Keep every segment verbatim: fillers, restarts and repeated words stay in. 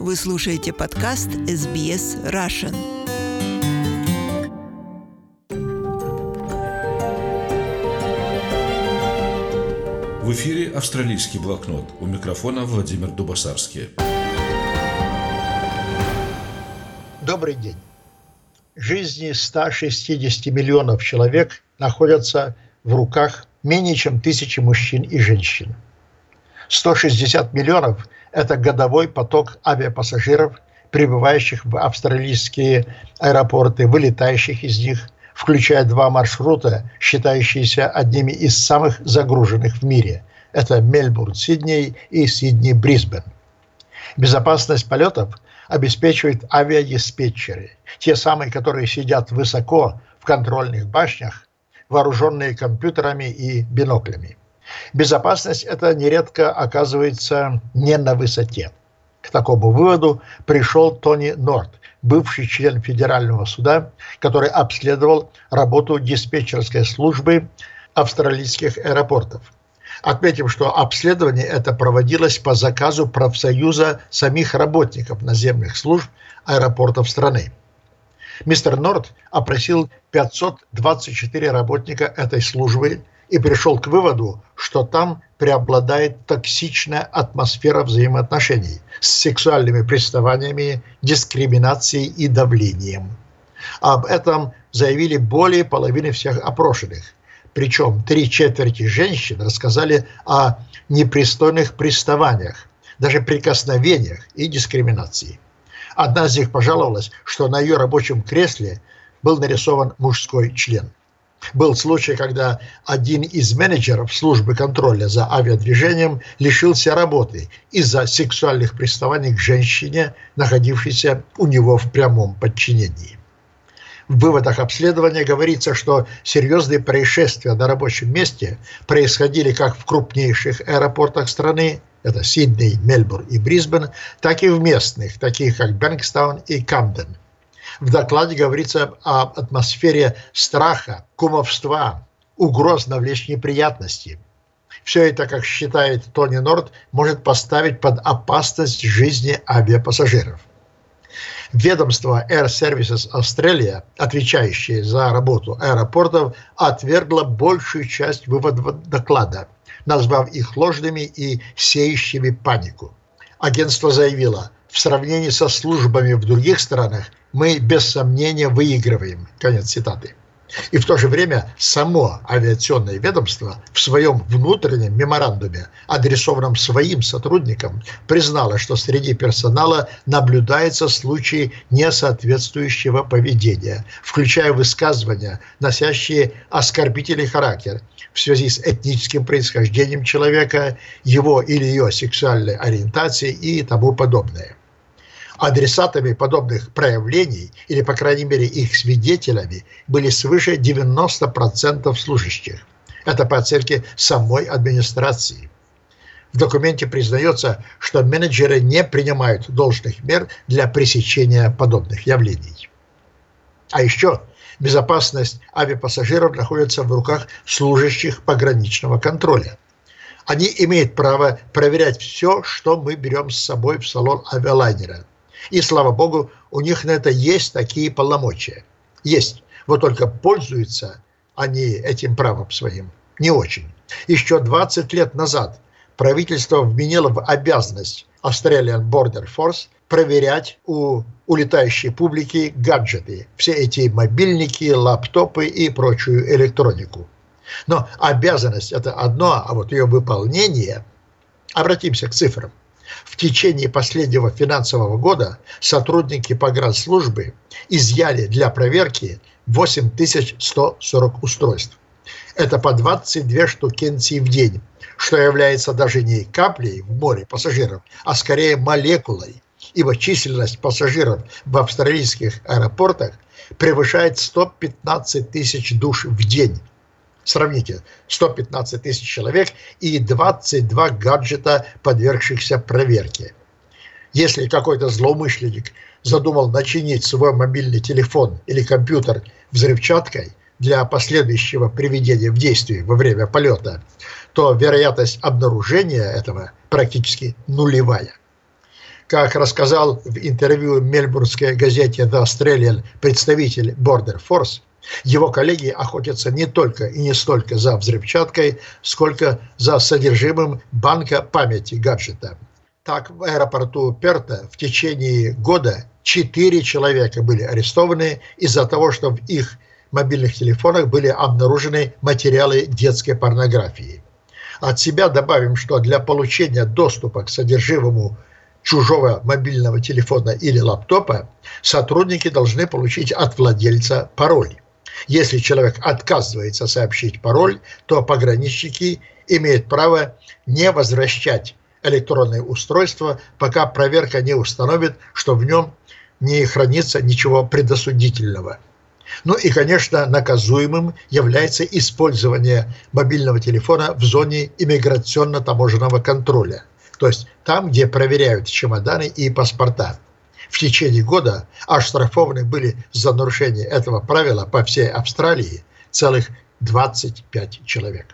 Вы слушаете подкаст эс би эс Russian. В эфире «Австралийский блокнот». У микрофона Владимир Дубасарский. Добрый день. Жизни ста шестидесяти миллионов человек находятся в руках менее чем тысячи мужчин и женщин. сто шестьдесят миллионов – это годовой поток авиапассажиров, прибывающих в австралийские аэропорты, вылетающих из них, включая два маршрута, считающиеся одними из самых загруженных в мире. Это Мельбурн-Сидней и Сидней-Брисбен. Безопасность полетов обеспечивают авиадиспетчеры, те самые, которые сидят высоко в контрольных башнях, вооруженные компьютерами и биноклями. Безопасность эта нередко оказывается не на высоте. К такому выводу пришел Тони Норт, бывший член федерального суда, который обследовал работу диспетчерской службы австралийских аэропортов, отметив, что обследование это проводилось по заказу профсоюза самих работников наземных служб аэропортов страны. Мистер Норт опросил пятьсот двадцать четыре работника этой службы и пришел к выводу, что там преобладает токсичная атмосфера взаимоотношений с сексуальными приставаниями, дискриминацией и давлением. Об этом заявили более половины всех опрошенных. Причем три четверти женщин рассказали о непристойных приставаниях, даже прикосновениях и дискриминации. Одна из них пожаловалась, что на ее рабочем кресле был нарисован мужской член. Был случай, когда один из менеджеров службы контроля за авиадвижением лишился работы из-за сексуальных приставаний к женщине, находившейся у него в прямом подчинении. В выводах обследования говорится, что серьезные происшествия на рабочем месте происходили как в крупнейших аэропортах страны, это Сидней, Мельбурн и Брисбен, так и в местных, таких как Бэнкстаун и Камден. В докладе говорится об атмосфере страха, кумовства, угроз навлечь неприятности. Все это, как считает Тони Норт, может поставить под опасность жизни авиапассажиров. Ведомство Air Services Australia, отвечающее за работу аэропортов, отвергло большую часть выводов доклада, назвав их ложными и сеющими панику. Агентство заявило, в сравнении со службами в других странах мы без сомнения выигрываем. Конец цитаты. И в то же время само авиационное ведомство в своем внутреннем меморандуме, адресованном своим сотрудникам, признало, что среди персонала наблюдаются случаи несоответствующего поведения, включая высказывания, носящие оскорбительный характер в связи с этническим происхождением человека, его или ее сексуальной ориентацией и тому подобное. Адресатами подобных проявлений, или, по крайней мере, их свидетелями, были свыше девяноста процентов служащих. Это по оценке самой администрации. В документе признается, что менеджеры не принимают должных мер для пресечения подобных явлений. А еще безопасность авиапассажиров находится в руках служащих пограничного контроля. Они имеют право проверять все, что мы берем с собой в салон авиалайнера. И, слава богу, у них на это есть такие полномочия. Есть. Вот только пользуются они этим правом своим не очень. Еще двадцать лет назад правительство вменило в обязанность Australian Border Force проверять у улетающей публики гаджеты, все эти мобильники, лаптопы и прочую электронику. Но обязанность – это одно, а вот ее выполнение… Обратимся к цифрам. В течение последнего финансового года сотрудники погранслужбы изъяли для проверки восемь тысяч сто сорок устройств. Это по двадцать две штукенции в день, что является даже не каплей в море пассажиров, а скорее молекулой, ибо численность пассажиров в австралийских аэропортах превышает сто пятнадцать тысяч душ в день. Сравните, сто пятнадцать тысяч человек и двадцать два гаджета, подвергшихся проверке. Если какой-то злоумышленник задумал начинить свой мобильный телефон или компьютер взрывчаткой для последующего приведения в действие во время полета, то вероятность обнаружения этого практически нулевая. Как рассказал в интервью мельбурнской газете The Australian представитель Border Force, его коллеги охотятся не только и не столько за взрывчаткой, сколько за содержимым банка памяти гаджета. Так, в аэропорту Перта в течение года четыре человека были арестованы из-за того, что в их мобильных телефонах были обнаружены материалы детской порнографии. От себя добавим, что для получения доступа к содержимому чужого мобильного телефона или лаптопа сотрудники должны получить от владельца пароль. Если человек отказывается сообщить пароль, то пограничники имеют право не возвращать электронное устройство, пока проверка не установит, что в нем не хранится ничего предосудительного. Ну и, конечно, наказуемым является использование мобильного телефона в зоне иммиграционно-таможенного контроля, то есть там, где проверяют чемоданы и паспорта. В течение года оштрафованы были за нарушение этого правила по всей Австралии целых двадцать пять человек.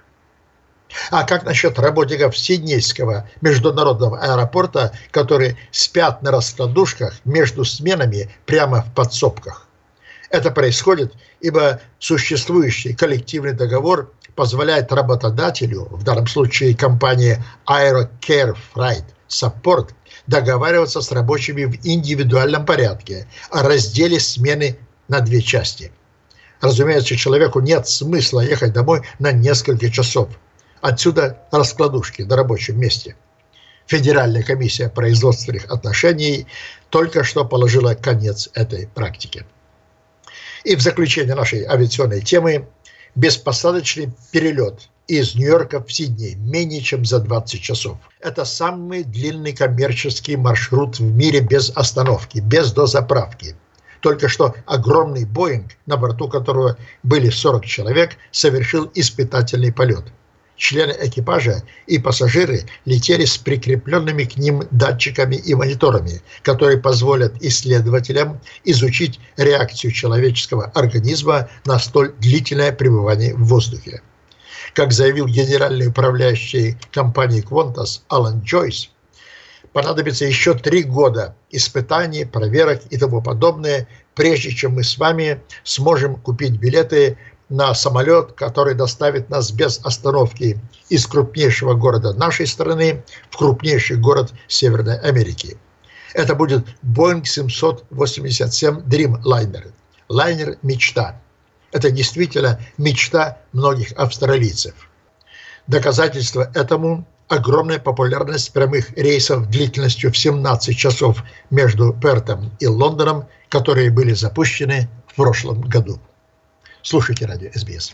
А как насчет работников Сиднейского международного аэропорта, которые спят на раскладушках между сменами прямо в подсобках? Это происходит, ибо существующий коллективный договор позволяет работодателю, в данном случае компании Aerocare Freight Support, договариваться с рабочими в индивидуальном порядке о разделе смены на две части. Разумеется, человеку нет смысла ехать домой на несколько часов. Отсюда раскладушки на рабочем месте. Федеральная комиссия производственных отношений только что положила конец этой практике. И в заключение нашей авиационной темы: беспосадочный перелет из Нью-Йорка в Сидней менее чем за двадцать часов. Это самый длинный коммерческий маршрут в мире без остановки, без дозаправки. Только что огромный Боинг, на борту которого были сорок человек, совершил испытательный полет. Члены экипажа и пассажиры летели с прикрепленными к ним датчиками и мониторами, которые позволят исследователям изучить реакцию человеческого организма на столь длительное пребывание в воздухе. Как заявил генеральный управляющий компании Qantas Алан Джойс, понадобится еще три года испытаний, проверок и тому подобное, прежде чем мы с вами сможем купить билеты на самолет, который доставит нас без остановки из крупнейшего города нашей страны в крупнейший город Северной Америки. Это будет Боинг семьсот восемьдесят семь Dreamliner. Лайнер мечта. Это действительно мечта многих австралийцев. Доказательство этому – огромная популярность прямых рейсов длительностью в семнадцать часов между Пертом и Лондоном, которые были запущены в прошлом году. Слушайте радио эс би эс.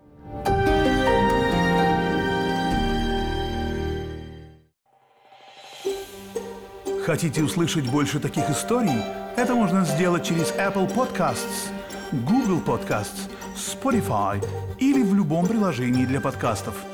Хотите услышать больше таких историй? Это можно сделать через Apple Podcasts, Google Podcasts, Spotify или в любом приложении для подкастов.